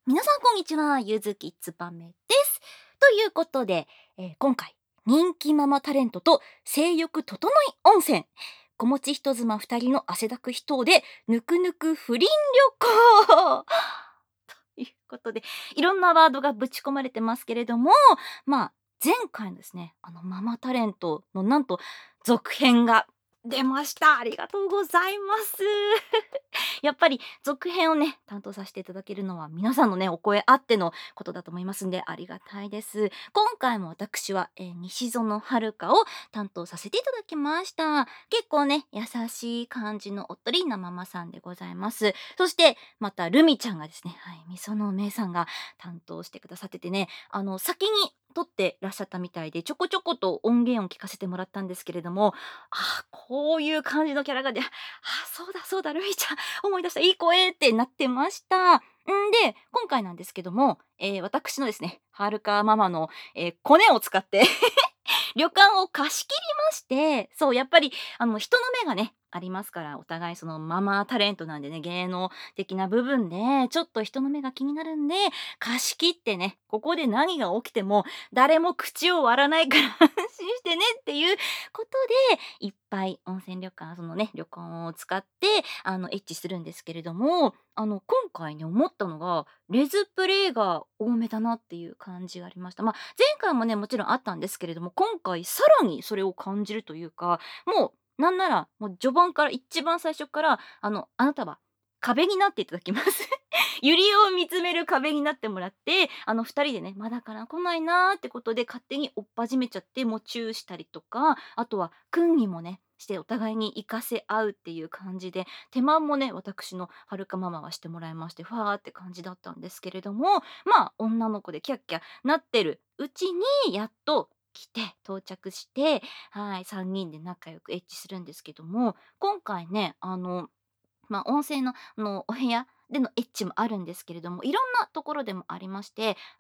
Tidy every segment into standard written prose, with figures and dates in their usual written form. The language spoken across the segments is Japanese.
皆さんこんにちは、ゆずきつばめです。ということで、今回人気ママタレントと性欲整い温泉、子持ち人妻2人の汗だく人でぬくぬく不倫旅行ということで、いろんなワードがぶち込まれてますけれども、前回のですね、ママタレントのなんと続編が出ました。ありがとうございます。やっぱり続編をね、担当させていただけるのは皆さんのね、お声あってのことだと思いますんで、ありがたいです。今回も私は、西園遥を担当させていただきました。結構ね、優しい感じのおっとりなママさんでございます。そして、またルミちゃんがですね、はい、みそのめいさんが担当してくださっててね、先に撮ってらっしゃったみたいで、ちょこちょこと音源を聞かせてもらったんですけれども、こういう感じのキャラがで、そうだそうだ、ルミちゃん思い出した、いい声ってなってました。で、今回なんですけども、私のですね、はるかママの、コネを使って旅館を貸し切りまして、そう、やっぱり、人の目がね、ありますから、お互いそのママタレントなんでね、芸能的な部分で、ちょっと人の目が気になるんで、貸し切ってね、ここで何が起きても、誰も口を割らないから安心してねっていうことで、いっぱい温泉旅館、そのね、旅館を使って、エッチするんですけれども、今回ね、思ったのが、レズプレイが多めだなっていう感じがありました。前回もね、もちろんあったんですけれども、今回さらにそれを感じるというか、もうなんなら、もう序盤から一番最初から、あなたは壁になっていただきます。ユリを見つめる壁になってもらって、2人でね、まだから来ないなーってことで勝手に追っ始めちゃって、もうチューしたりとか、あとは訓議もね、してお互いに活かせ合うっていう感じで、手間もね、私のはるかママはしてもらいまして、ファーって感じだったんですけれども、女の子でキャッキャなってるうちに、やっと来て、到着して、はい、3人で仲良くエッチするんですけども、今回ね、温泉の、お部屋でのエッチもあるんですけれども、いろんなところでもありまして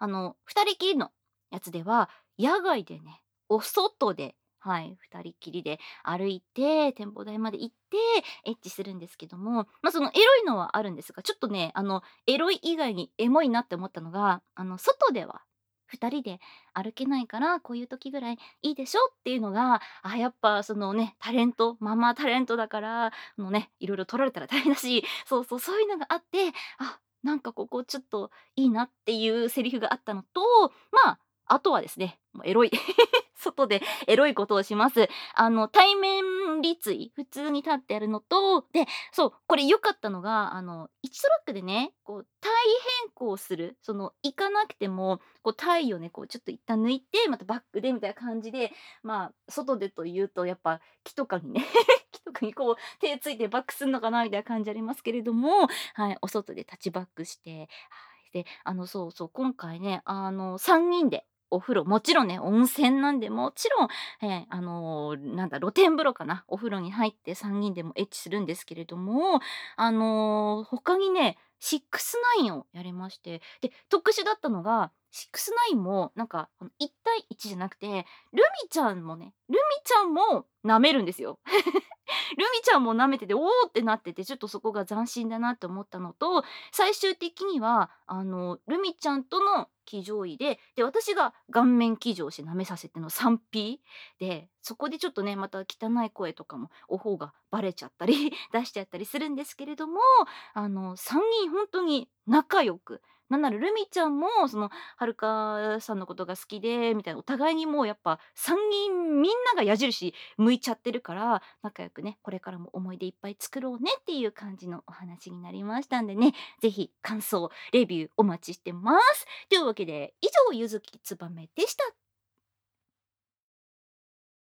、2人きりのやつでは、野外でね、お外で、はい、2人きりで歩いて、展望台まで行って、エッチするんですけども、そのエロいのはあるんですが、ちょっとね、エロい以外にエモいなって思ったのが、外では2人で歩けないから、こういう時ぐらいいいでしょっていうのが、やっぱそのね、タレントママタレントだから、いろいろ取られたら大変だし、そうそう、そういうのがあって、なんかここちょっといいなっていうセリフがあったのと、あとはですね、もうエロい外でエロいことをします。対面立位、普通に立ってやるのと、で、そう、これ良かったのが、1トラックでね、こう、体変更する、行かなくても、こう、体をね、こう、ちょっと一旦抜いて、またバックでみたいな感じで、外でというと、やっぱ、木とかにね木とかにこう、手ついてバックすんのかなみたいな感じありますけれども、はい、お外でタッチバックして、はい、で、そうそう、今回ね、3人でお風呂、もちろんね、温泉なんで、もちろん、露天風呂かな、お風呂に入って3人でもエッチするんですけれども、他にね、6ix9ineをやりまして、で、特殊だったのが、6ix9ineもなんか、1対1じゃなくて、ルミちゃんも舐めるんですよ。ルミちゃんも舐めてて、おおってなってて、ちょっとそこが斬新だなって思ったのと、最終的には、ルミちゃんとの騎乗位で、私が顔面騎乗して舐めさせての 3P で、そこでちょっとね、また汚い声とかも、お方がバレちゃったり出しちゃったりするんですけれども、3人ほんとに仲良く、なんならルミちゃんも、はるかさんのことが好きで、みたいな、お互いにもうやっぱ3人みんなが矢印向いちゃってるから、仲良くね、これからも思い出いっぱい作ろうねっていう感じのお話になりましたんでね、ぜひ感想、レビューお待ちしてます。というわけで、以上、ゆずきつばめでした。